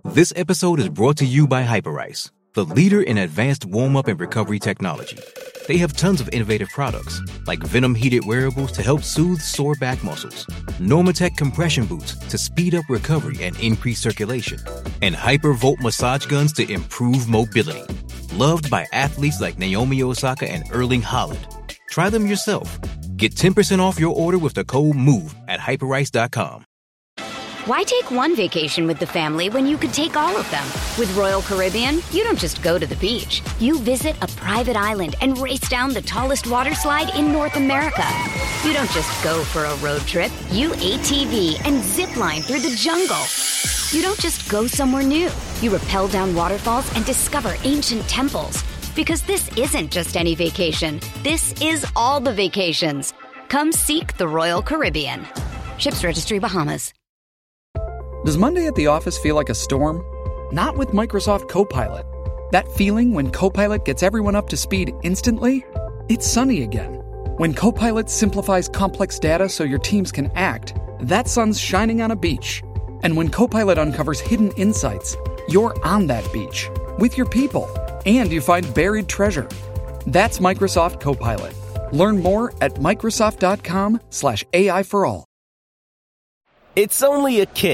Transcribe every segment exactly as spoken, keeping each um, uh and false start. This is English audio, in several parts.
This episode is brought to you by Hyperice, the leader in advanced warm-up and recovery technology. They have tons of innovative products, like Venom-heated wearables to help soothe sore back muscles, Normatec compression boots to speed up recovery and increase circulation, and Hypervolt massage guns to improve mobility. Loved by athletes like Naomi Osaka and Erling Haaland. Try them yourself. Get ten percent off your order with the code MOVE at hyperice dot com. Why take one vacation with the family when you could take all of them? With Royal Caribbean, you don't just go to the beach. You visit a private island and race down the tallest water slide in North America. You don't just go for a road trip. You A T V and zip line through the jungle. You don't just go somewhere new. You rappel down waterfalls and discover ancient temples. Because this isn't just any vacation. This is all the vacations. Come seek the Royal Caribbean. Ships Registry, Bahamas. Does Monday at the office feel like a storm? Not with Microsoft Copilot. That feeling when Copilot gets everyone up to speed instantly? It's sunny again. When Copilot simplifies complex data so your teams can act, that sun's shining on a beach. And when Copilot uncovers hidden insights, you're on that beach with your people, and you find buried treasure. That's Microsoft Copilot. Learn more at Microsoft.com slash AI for all. It's only a kick.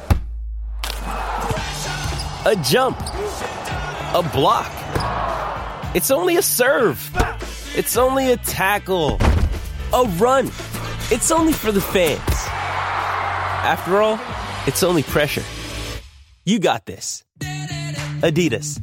A jump, a block. It's only a serve. It's only a tackle, a run. It's only for the fans. After all, it's only pressure. You got this. Adidas.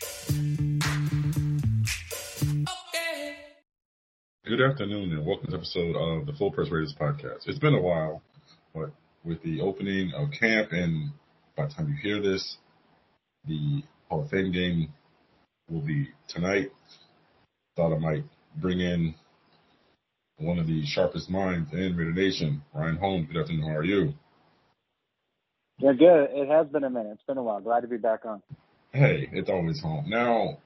Good afternoon and welcome to this episode of the Full Press Raiders podcast. It's been a while, but with the opening of camp and by the time you hear this, the Hall of Fame game will be tonight. Thought I might bring in one of the sharpest minds in Raider Nation, Ryan Holmes. Good afternoon. How are you? Yeah, good. It has been a minute. It's been a while. Glad to be back on. Hey, it's always home. Now,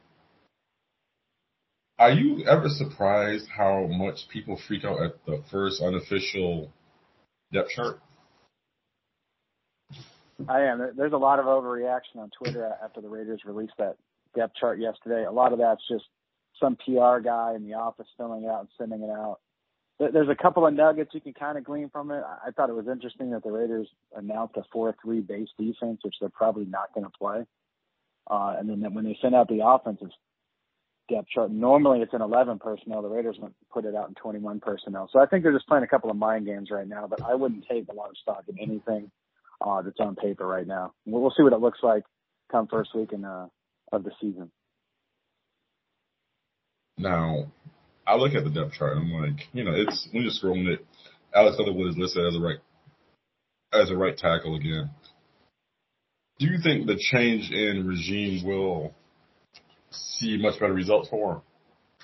are you ever surprised how much people freak out at the first unofficial depth chart? I am. There's a lot of overreaction on Twitter after the Raiders released that depth chart yesterday. A lot of that's just some P R guy in the office filling it out and sending it out. There's a couple of nuggets you can kind of glean from it. I thought it was interesting that the Raiders announced a four three base defense, which they're probably not going to play. Uh, and then when they send out the offensive depth chart, normally it's in eleven personnel. The Raiders put it out in twenty-one personnel. So I think they're just playing a couple of mind games right now, but I wouldn't take a lot of stock in anything Uh, that's on paper right now. We'll, we'll see what it looks like come first week in, uh, of the season. Now, I look at the depth chart and I'm like, you know, it's when you're scrolling it, Alex Leatherwood is listed as a right as a right tackle again. Do you think the change in regime will see much better results for him?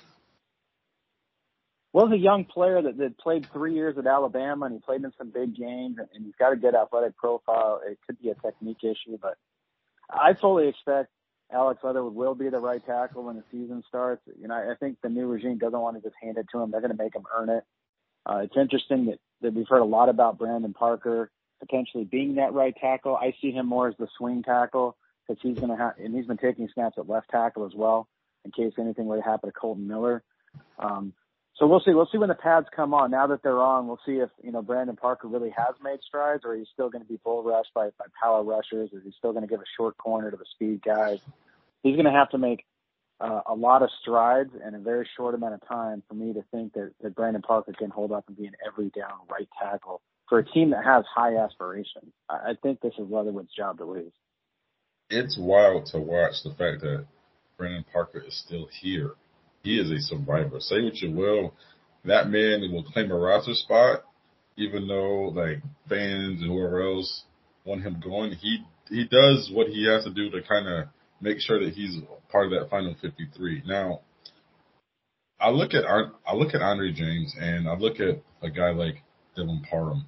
Well, he's a young player that, that played three years at Alabama, and he played in some big games, and, and he's got a good athletic profile. It could be a technique issue, but I fully expect Alex Leatherwood will be the right tackle when the season starts. You know, I think the new regime doesn't want to just hand it to him. They're going to make him earn it. Uh, it's interesting that, that we've heard a lot about Brandon Parker potentially being that right tackle. I see him more as the swing tackle because he's going to have, and he's been taking snaps at left tackle as well in case anything were to happen to Colton Miller. Um, So we'll see. We'll see when the pads come on. Now that they're on, we'll see if, you know, Brandon Parker really has made strides, or he's still going to be bull rushed by, by power rushers, or he's still going to give a short corner to the speed guys. He's going to have to make uh, a lot of strides in a very short amount of time for me to think that, that Brandon Parker can hold up and be an every down right tackle for a team that has high aspirations. I, I think this is Leatherwood's job to lose. It's wild to watch the fact that Brandon Parker is still here. He is a survivor. Say what you will, that man will claim a roster spot, even though like fans and whoever else want him going. He he does what he has to do to kind of make sure that he's part of that final fifty-three. Now, I look at I look at Andre James and I look at a guy like Dylan Parham.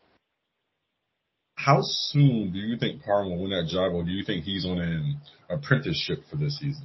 How soon do you think Parham will win that job, or do you think he's on an apprenticeship for this season?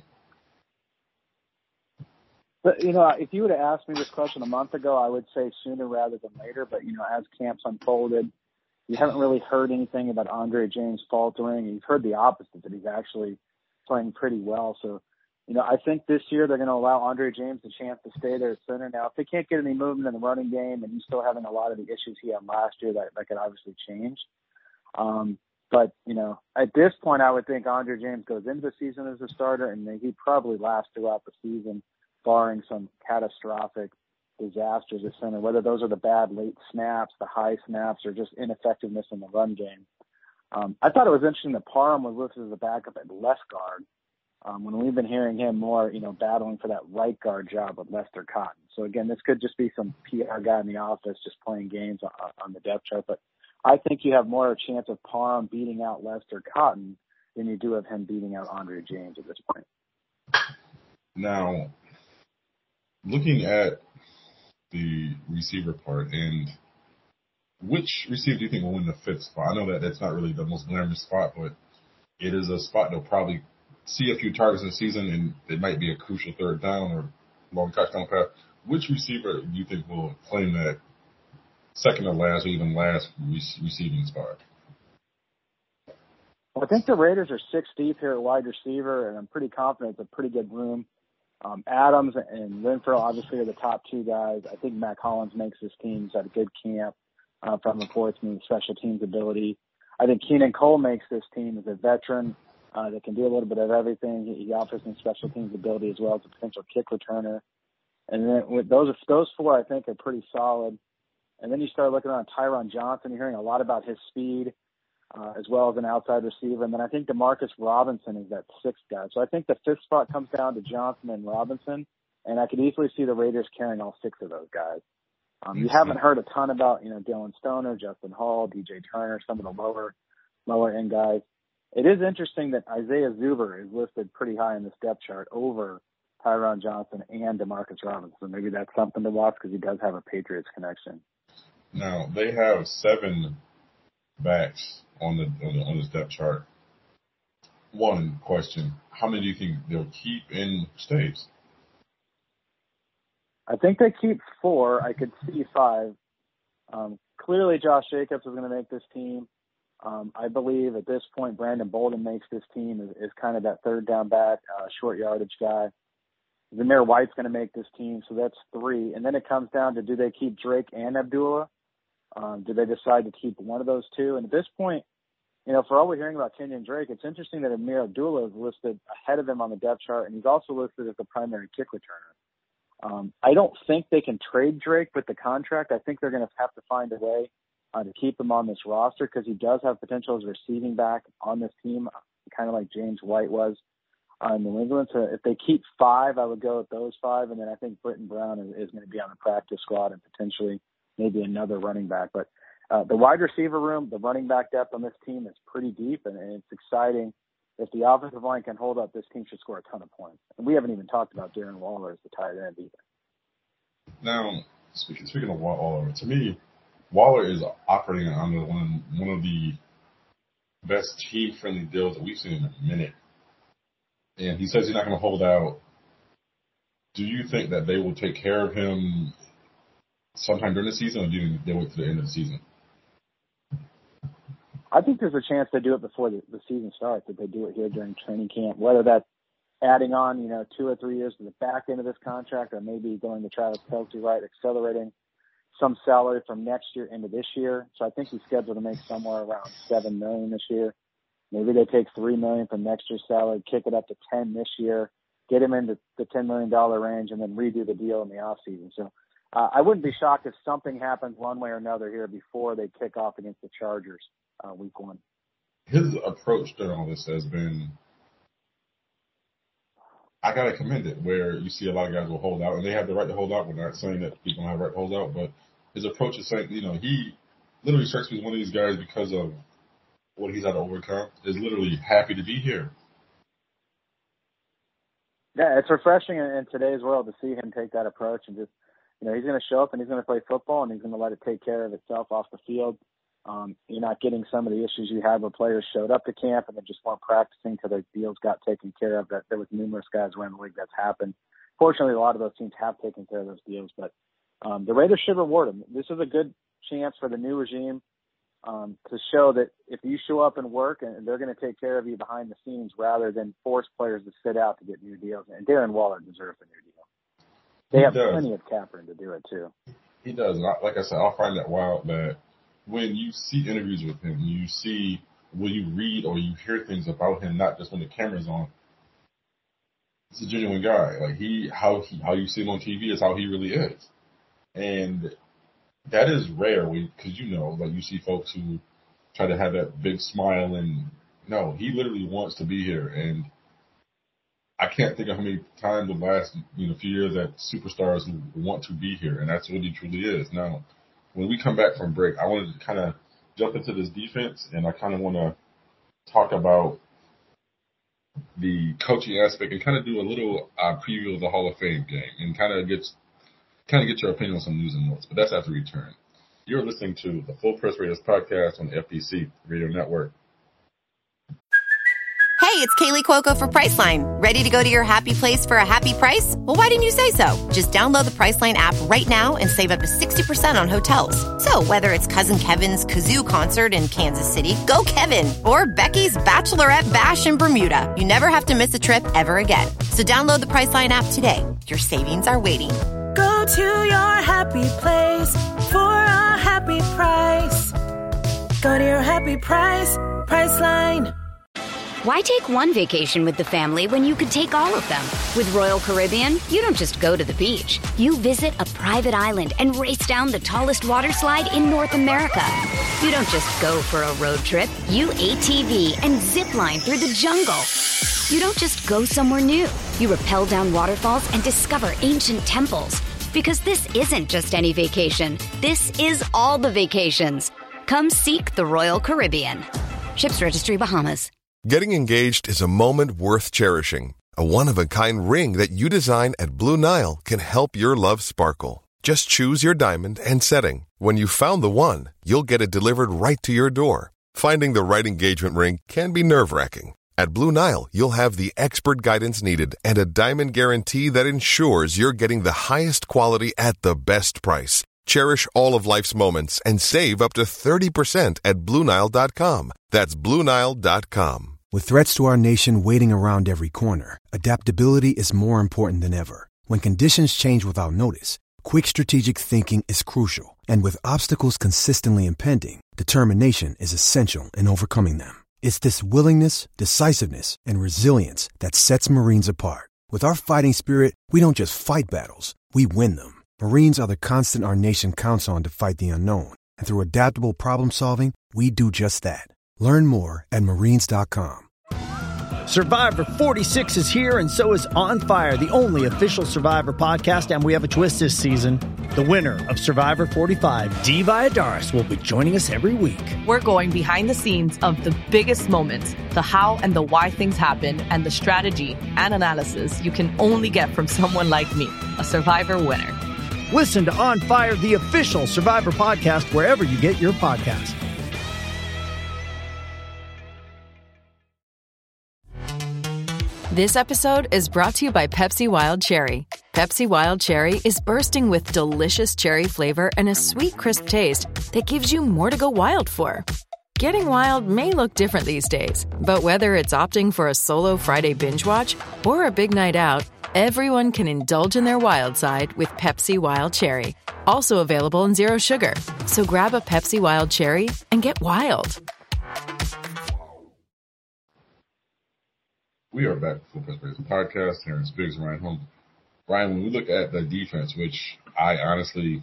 But, you know, if you would have asked me this question a month ago, I would say sooner rather than later. But, you know, as camps unfolded, You haven't really heard anything about Andre James faltering. You've heard the opposite, that he's actually playing pretty well. So, you know, I think this year they're going to allow Andre James a chance to stay there at center. Now, if they can't get any movement in the running game and he's still having a lot of the issues he had last year, that, that could obviously change. Um, but, you know, at this point, I would think Andre James goes into the season as a starter, and he'd probably last throughout the season, barring some catastrophic disasters at center, whether those are the bad late snaps, the high snaps, or just ineffectiveness in the run game. Um, I thought it was interesting that Parham was listed as a backup at left guard, um, when we've been hearing him more, you know, battling for that right guard job with Lester Cotton. So again, this could just be some P R guy in the office just playing games on, on the depth chart. But I think you have more of a chance of Parham beating out Lester Cotton than you do of him beating out Andre James at this point. Now, looking at the receiver part, and which receiver do you think will win the fifth spot? I know that that's not really the most glamorous spot, but it is a spot they'll probably see a few targets in the season, and it might be a crucial third down or long touchdown pass. Which receiver do you think will claim that second to last or even last receiving spot? Well, I think the Raiders are six deep here at wide receiver, and I'm pretty confident it's a pretty good room. Um, Adams and Renfro obviously are the top two guys. I think Mac Hollins makes this team. He's had a good camp uh, from reports, meaning special teams ability. I think Keenan Cole makes this team as a veteran uh, that can do a little bit of everything. He, he offers some special teams ability as well as a potential kick returner. And then with those those four, I think, are pretty solid. And then you start looking around Tyron Johnson. You're hearing a lot about his speed, uh, as well as an outside receiver. And then I think Demarcus Robinson is that sixth guy. So I think the fifth spot comes down to Johnson and Robinson. And I could easily see the Raiders carrying all six of those guys. Um, you haven't heard a ton about, you know, Dylan Stoner, Justin Hall, D J Turner, some of the lower, lower end guys. It is interesting that Isaiah Zuber is listed pretty high in this depth chart over Tyron Johnson and Demarcus Robinson. Maybe that's something to watch because he does have a Patriots connection. Now, they have seven backs on the on, the, on this depth chart. One question, how many do you think they'll keep in states? I think they keep four. I could see five. Um, clearly, Josh Jacobs is going to make this team. Um, I believe at this point, Brandon Bolden makes this team is, is kind of that third down back, uh, short yardage guy. Zamir White's going to make this team, so that's three. And then it comes down to, do they keep Drake and Abdullah? Um, do they decide to keep one of those two? And at this point, you know, for all we're hearing about Kenyon Drake, it's interesting that Amir Abdullah is listed ahead of him on the depth chart, and he's also listed as the primary kick returner. Um, I don't think they can trade Drake with the contract. I think they're going to have to find a way uh, to keep him on this roster because he does have potential as a receiving back on this team, kind of like James White was uh, in New England. So if they keep five, I would go with those five, and then I think Britton Brown is, is going to be on the practice squad and potentially maybe another running back. But uh, the wide receiver room, the running back depth on this team is pretty deep, and, and it's exciting. If the offensive line can hold up, this team should score a ton of points. And we haven't even talked about Darren Waller as the tight end either. Now, speaking, speaking of Waller, to me, Waller is operating under one, one of the best team-friendly deals that we've seen in a minute. And he says he's not going to hold out. Do you think that they will take care of him sometime during the season, or do you think they'll wait to the end of the season? I think there's a chance they do it before the, the season starts, that they do it here during training camp, whether that's adding on, you know, two or three years to the back end of this contract, or maybe going to Travis Kelce, right, accelerating some salary from next year into this year. So I think he's scheduled to make somewhere around seven million dollars this year. Maybe they take three million dollars from next year's salary, kick it up to ten this year, get him into the ten million dollars range, and then redo the deal in the offseason. So uh, I wouldn't be shocked if something happens one way or another here before they kick off against the Chargers uh, week one. His approach during all this has been, I got to commend it, where you see a lot of guys will hold out, and they have the right to hold out. We're not saying that people don't have the right to hold out, but his approach is saying, you know, he literally strikes me as one of these guys because of what he's had to overcome, is literally happy to be here. Yeah, it's refreshing in, in today's world to see him take that approach and just, you know, he's going to show up and he's going to play football and he's going to let it take care of itself off the field. Um, you're not getting some of the issues you had where players showed up to camp and then just weren't practicing till their deals got taken care of. That there was numerous guys around the league that's happened. Fortunately, a lot of those teams have taken care of those deals, but um, the Raiders should reward him. This is a good chance for the new regime um, to show that if you show up and work, and they're going to take care of you behind the scenes rather than force players to sit out to get new deals. And Darren Waller deserves a new deal. They He have does. plenty of cap room to do it too. He does. And I- Like I said, I'll find that wild that when you see interviews with him, you see, when you read or you hear things about him, not just when the camera's on, he's a genuine guy. Like he, how he, how you see him on T V is how he really is. And that is rare because, you know, like you see folks who try to have that big smile and no, he literally wants to be here. And I can't think of how many times the last, you know, few years that superstars who want to be here. And that's what he truly is. Now, when we come back from break, I wanted to kind of jump into this defense, and I kind of want to talk about the coaching aspect and kind of do a little uh, preview of the Hall of Fame game and kind of get kind of get your opinion on some news and notes. But that's after we return. You're listening to the Full Press Raiders podcast on the F P C Radio Network. Hey, it's Kaylee Cuoco for Priceline. Ready to go to your happy place for a happy price? Well, why didn't you say so? Just download the Priceline app right now and save up to sixty percent on hotels. So whether it's Cousin Kevin's Kazoo Concert in Kansas City, go Kevin, or Becky's Bachelorette Bash in Bermuda, you never have to miss a trip ever again. So download the Priceline app today. Your savings are waiting. Go to your happy place for a happy price. Go to your happy price, Priceline. Why take one vacation with the family when you could take all of them? With Royal Caribbean, you don't just go to the beach. You visit a private island and race down the tallest water slide in North America. You don't just go for a road trip. You A T V and zip line through the jungle. You don't just go somewhere new. You rappel down waterfalls and discover ancient temples. Because this isn't just any vacation. This is all the vacations. Come seek the Royal Caribbean. Ships Registry, Bahamas. Getting engaged is a moment worth cherishing. A one-of-a-kind ring that you design at Blue Nile can help your love sparkle. Just choose your diamond and setting. When you've found the one, you'll get it delivered right to your door. Finding the right engagement ring can be nerve-wracking. At Blue Nile, you'll have the expert guidance needed and a diamond guarantee that ensures you're getting the highest quality at the best price. Cherish all of life's moments and save up to thirty percent at Blue Nile dot com. That's Blue Nile dot com. With threats to our nation waiting around every corner, adaptability is more important than ever. When conditions change without notice, quick strategic thinking is crucial. And with obstacles consistently impending, determination is essential in overcoming them. It's this willingness, decisiveness, and resilience that sets Marines apart. With our fighting spirit, we don't just fight battles, we win them. Marines are the constant our nation counts on to fight the unknown. And through adaptable problem solving, we do just that. Learn more at marines dot com. Survivor forty-six is here, and so is On Fire, the only official Survivor podcast, and we have a twist this season. The winner of Survivor forty-five, Dee Valladares, will be joining us every week. We're going behind the scenes of the biggest moments, the how and the why things happen, and the strategy and analysis you can only get from someone like me, a Survivor winner. Listen to On Fire, the official Survivor podcast, wherever you get your podcasts. This episode is brought to you by Pepsi Wild Cherry. Pepsi Wild Cherry is bursting with delicious cherry flavor and a sweet, crisp taste that gives you more to go wild for. Getting wild may look different these days, but whether it's opting for a solo Friday binge watch or a big night out, everyone can indulge in their wild side with Pepsi Wild Cherry. Also available in Zero Sugar. So grab a Pepsi Wild Cherry and get wild. We are back for Full Press Raiders podcast. Terrence Biggs, Ryan Holmes. Ryan, when we look at the defense, which I honestly,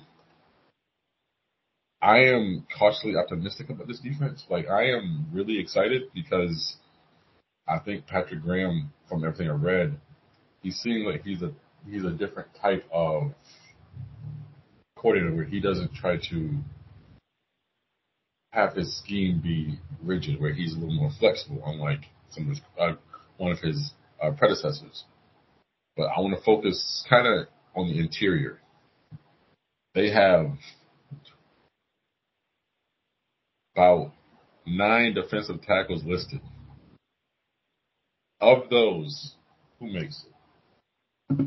I am cautiously optimistic about this defense. Like, I am really excited because I think Patrick Graham, from everything I read, he seems like he's a he's a different type of coordinator where he doesn't try to have his scheme be rigid, where he's a little more flexible, unlike some of his, uh, one of his uh, predecessors. But I want to focus kind of on the interior. They have about nine defensive tackles listed. Of those, who makes it?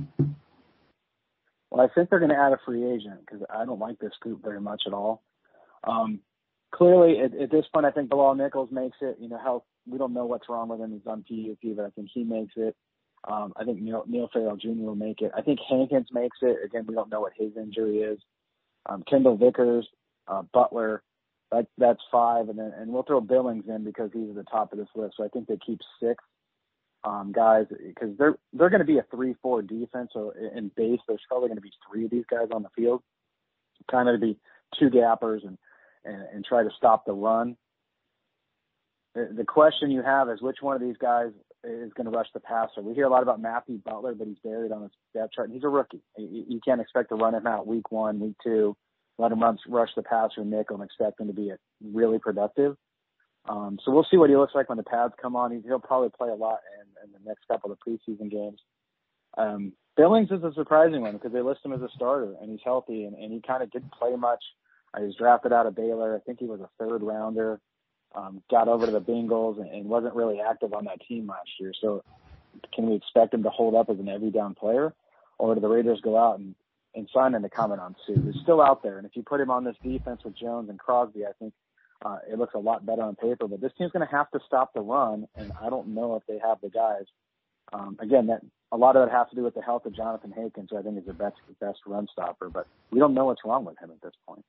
Well, I think they're going to add a free agent because I don't like this group very much at all. Um, clearly, at, at this point, I think Bilal Nichols makes it. You know, health, we don't know what's wrong with him. He's on P U P, but I think he makes it. Um, I think Neil, Neil Farrell Junior will make it. I think Hankins makes it. Again, we don't know what his injury is. Um, Kendall Vickers, uh, Butler, that, that's five. And then and we'll throw Billings in because he's at the top of this list. So I think they keep six um, guys because they're they're going to be a three four defense. So in base, there's probably going to be three of these guys on the field, kind of to be two gappers and, and, and try to stop the run. The, the question you have is which one of these guys is going to rush the passer. We hear a lot about Matthew Butler, but he's buried on his depth chart. And he's a rookie. You, you can't expect to run him out week one, week two, let him run, rush the passer and nickel and expect him to be a, really productive. Um, so we'll see what he looks like when the pads come on. He, he'll probably play a lot in, in the next couple of preseason games. Um, Billings is a surprising one because they list him as a starter and he's healthy and, and he kind of didn't play much. Uh, he was drafted out of Baylor. I think he was a third rounder. Um, got over to the Bengals and, and wasn't really active on that team last year. So can we expect him to hold up as an every down player? Or do the Raiders go out and, and sign him to comment on Sue, who's still out there? And if you put him on this defense with Jones and Crosby, I think uh, it looks a lot better on paper. But this team's going to have to stop the run, and I don't know if they have the guys. Um, again, that a lot of it has to do with the health of Jonathan Hankins, who I think is the best, best run stopper. But we don't know what's wrong with him at this point.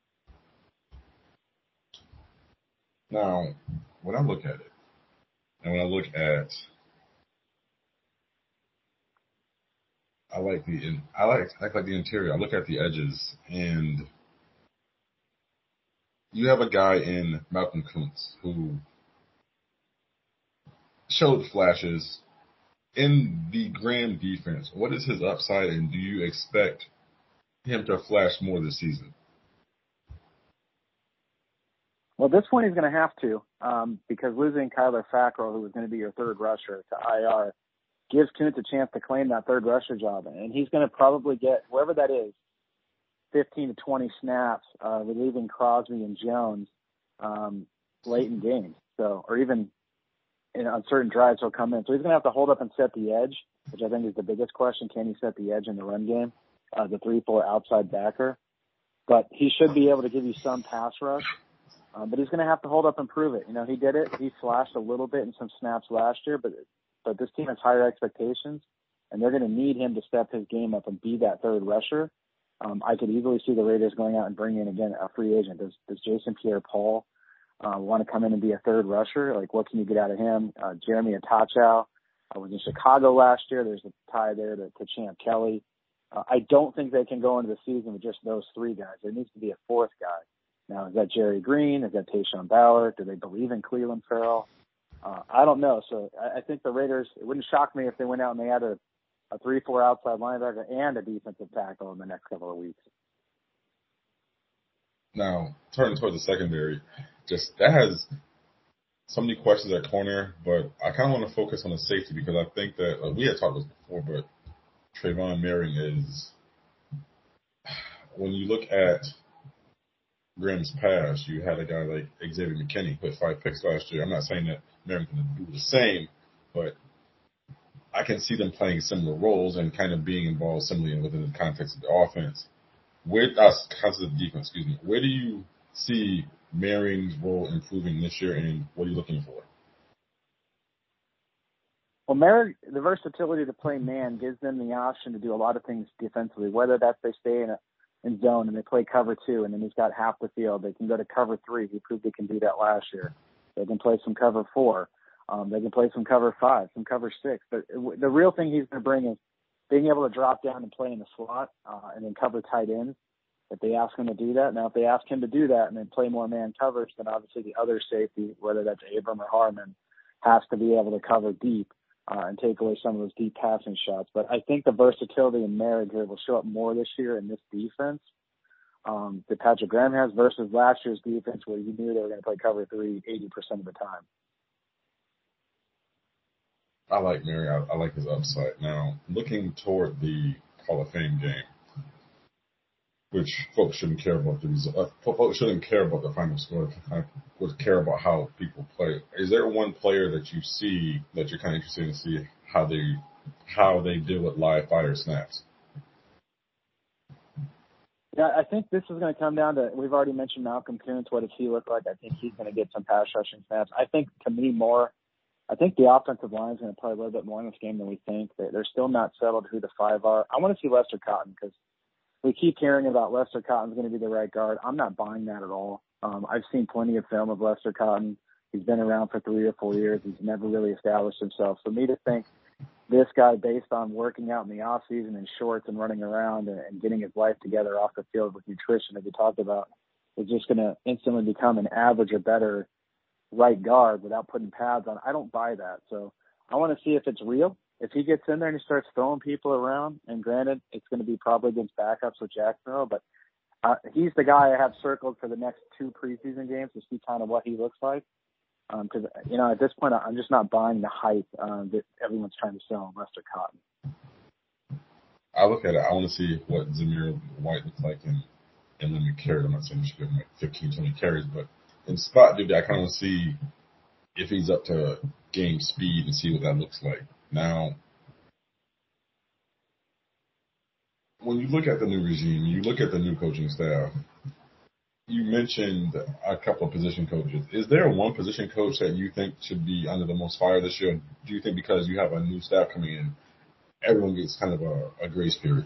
Now, when I look at it, and when I look at, I like the, I like, I like the interior. I look at the edges, and you have a guy in Malcolm Kuntz who showed flashes in the Graham defense. What is his upside, and do you expect him to flash more this season? Well, this one he's going to have to um, because losing Kyler Fackrell, who was going to be your third rusher, to I R, gives Kuntz a chance to claim that third rusher job. And he's going to probably get, wherever that is, fifteen to twenty snaps, uh, relieving Crosby and Jones um, late in games. So, or even in, on certain drives he'll come in. So he's going to have to hold up and set the edge, which I think is the biggest question. Can he set the edge in the run game? Uh, the three four outside backer. But he should be able to give you some pass rush. Um, but he's going to have to hold up and prove it. You know, he did it. He flashed a little bit in some snaps last year, but but this team has higher expectations, and they're going to need him to step his game up and be that third rusher. Um, I could easily see the Raiders going out and bringing in, again, a free agent. Does, does Jason Pierre-Paul uh, want to come in and be a third rusher? Like, what can you get out of him? Uh, Jeremy Atachow uh, was in Chicago last year. There's a tie there to, to Champ Kelly. Uh, I don't think they can go into the season with just those three guys. There needs to be a fourth guy. Now, is that Jerry Green? Is that Tayshaun Bauer? Do they believe in Cleveland Farrell? Uh, I don't know. So I, I think the Raiders, it wouldn't shock me if they went out and they had a, a three four outside linebacker and a defensive tackle in the next couple of weeks. Now, turning toward the secondary, just that has so many questions at corner, but I kind of want to focus on the safety because I think that uh, we had talked about this before, but Trayvon Merring is, when you look at Graham's past, you had a guy like Xavier McKinney who had five picks last year. I'm not saying that Merring can do the same, but I can see them playing similar roles and kind of being involved similarly within the context of the offense. Where, uh, context of the defense, excuse me. Where do you see Merring's role improving this year, and what are you looking for? Well, Merrick, the versatility to play man gives them the option to do a lot of things defensively, whether that's they stay in a in zone and they play cover two, and then he's got half the field. They can go to cover three. He proved they can do that last year. They can play some cover four. Um, they can play some cover five, some cover six. But the real thing he's going to bring is being able to drop down and play in the slot uh, and then cover tight ends if they ask him to do that. Now, if they ask him to do that and then play more man coverage, then obviously the other safety, whether that's Abram or Harmon, has to be able to cover deep uh, and take away some of those deep passing shots. But I think the versatility in Merrick here will show up more this year in this defense um, that Patrick Graham has versus last year's defense where you knew they were going to play cover three eighty percent of the time. I like Merrick. I, I like his upside. Now, looking toward the Hall of Fame game, which folks shouldn't care about the result. Uh, folks shouldn't care about the final score. I would care about how people play. Is there one player that you see that you're kind of interested to see how they how they deal with live fire snaps? Yeah, I think this is going to come down to, we've already mentioned Malcolm Koonce. What does he look like? I think he's going to get some pass rushing snaps. I think, to me, more, I think the offensive line is going to play a little bit more in this game than we think. They're still not settled who the five are. I want to see Lester Cotton because we keep hearing about Lester Cotton's going to be the right guard. I'm not buying that at all. Um, I've seen plenty of film of Lester Cotton. He's been around for three or four years. He's never really established himself. For me to think this guy, based on working out in the off season in shorts and running around and, and getting his life together off the field with nutrition, as we talked about, is just going to instantly become an average or better right guard without putting pads on. I don't buy that. So I want to see if it's real. If he gets in there and he starts throwing people around, and granted, it's going to be probably against backups with Jacksonville, but uh, he's the guy I have circled for the next two preseason games to see kind of what he looks like. Because, um, you know, at this point, I'm just not buying the hype uh, that everyone's trying to sell Lester Cotton. I look at it, I want to see what Zamir White looks like in, in limited carries. I'm not saying he should give him like fifteen, twenty carries, but in spot duty, I kind of want to see if he's up to game speed and see what that looks like. Now, when you look at the new regime, you look at the new coaching staff, you mentioned a couple of position coaches. Is there one position coach that you think should be under the most fire this year? Do you think because you have a new staff coming in, everyone gets kind of a, a grace period?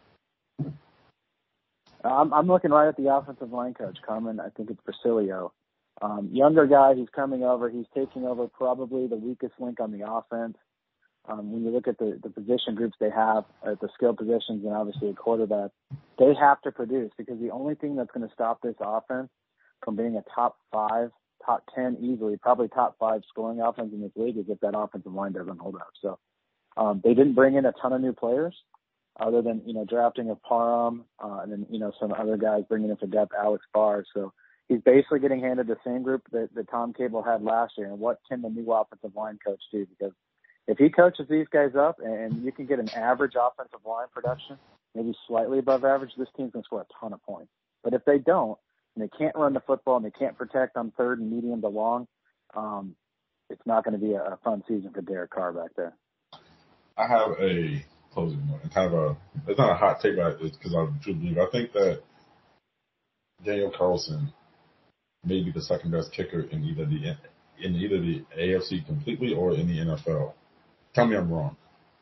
I'm, I'm looking right at the offensive line coach, Carmen. I think it's Basilio. Um, younger guy, he's coming over. He's taking over probably the weakest link on the offense. Um, when you look at the, the position groups they have at the skill positions and obviously a quarterback, they have to produce because the only thing that's going to stop this offense from being a top five, top ten easily, probably top five scoring offense in this league is if that offensive line doesn't hold up. So um, they didn't bring in a ton of new players other than, you know, drafting a Parham uh, and then, you know, some other guys bringing in for depth, Alex Barr. So he's basically getting handed the same group that, that Tom Cable had last year. And what can the new offensive line coach do? Because if he coaches these guys up and you can get an average offensive line production, maybe slightly above average, this team's going to score a ton of points. But if they don't, and they can't run the football and they can't protect on third and medium to long, um, it's not going to be a fun season for Derek Carr back there. I have a closing note and kind of a, it's not a hot take, but it's because I truly believe. I think that Daniel Carlson may be the second best kicker in either the in either the A F C completely or in the N F L. Tell me I'm wrong.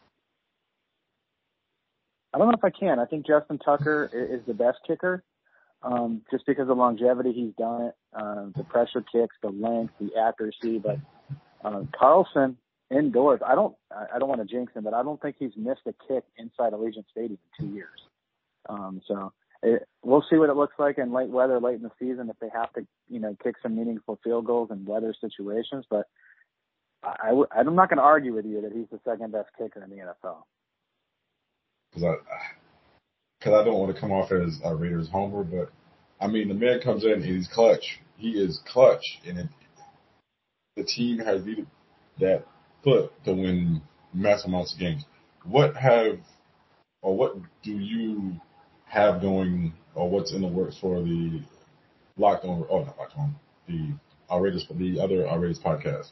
I don't know if I can. I think Justin Tucker is the best kicker, um, just because of longevity. He's done it, uh, the pressure kicks, the length, the accuracy. But uh, Carlson indoors, I don't, I don't want to jinx him, but I don't think he's missed a kick inside Allegiant Stadium in two years. Um, so it, we'll see what it looks like in late weather, late in the season, if they have to, you know, kick some meaningful field goals in weather situations. But I, I, I'm not going to argue with you that he's the second best kicker in the N F L. Because I, cause I don't want to come off as a Raiders homer, but I mean, the man comes in and he's clutch. He is clutch, and it, the team has needed that foot to win massive amounts of games. What have, or what do you have going, or what's in the works for the Locked On? Oh, not Locked On. The Outrageous, the other Outrageous podcast.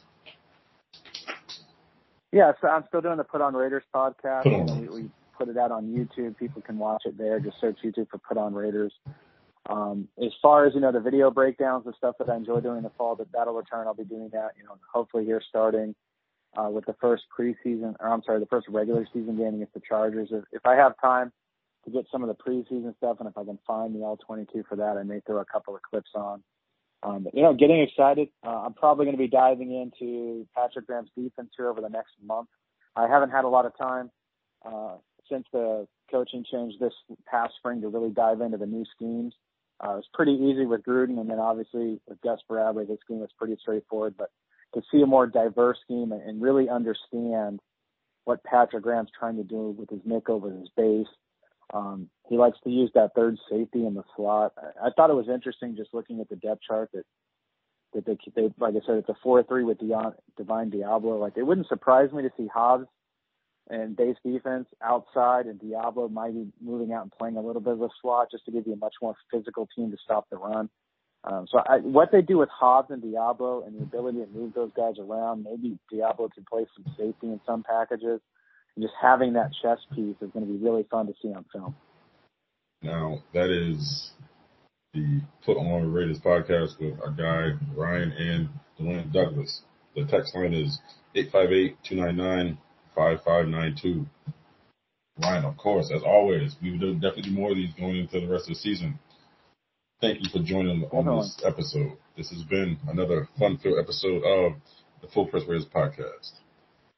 Yeah, so I'm still doing the Put On Raiders podcast. Put on you know, we, we put it out on YouTube. People can watch it there. Just search YouTube for Put On Raiders. Um, as far as, you know, the video breakdowns, the stuff that I enjoy doing in the fall, that that'll return. I'll be doing that, you know, hopefully here starting uh, with the first preseason, or I'm sorry, the first regular season game against the Chargers. If, if I have time to get some of the preseason stuff, and if I can find the all twenty-two for that, I may throw a couple of clips on. Um, but, you know, getting excited. Uh, I'm probably going to be diving into Patrick Graham's defense here over the next month. I haven't had a lot of time uh, since the coaching change this past spring to really dive into the new schemes. Uh, it was pretty easy with Gruden, and then obviously with Gus Bradley, his scheme was pretty straightforward. But to see a more diverse scheme and, and really understand what Patrick Graham's trying to do with his nickel, with his base, Um, he likes to use that third safety in the slot. I, I thought it was interesting just looking at the depth chart that, that they, they like I said, it's a four three with Dion, Divine Diablo. Like, it wouldn't surprise me to see Hobbs and base defense outside and Diablo might be moving out and playing a little bit of a slot just to give you a much more physical team to stop the run. Um, so I, what they do with Hobbs and Diablo and the ability to move those guys around, maybe Diablo can play some safety in some packages. And just having that chess piece is going to be really fun to see on film. Now, that is the Put On Raiders podcast with our guy, Ryan and Dwayne Douglas. The text line is eight five eight, two nine nine, five five nine two. Ryan, of course, as always, we will definitely do more of these going into the rest of the season. Thank you for joining on this episode. This has been another fun-filled episode of the Full Press Raiders podcast.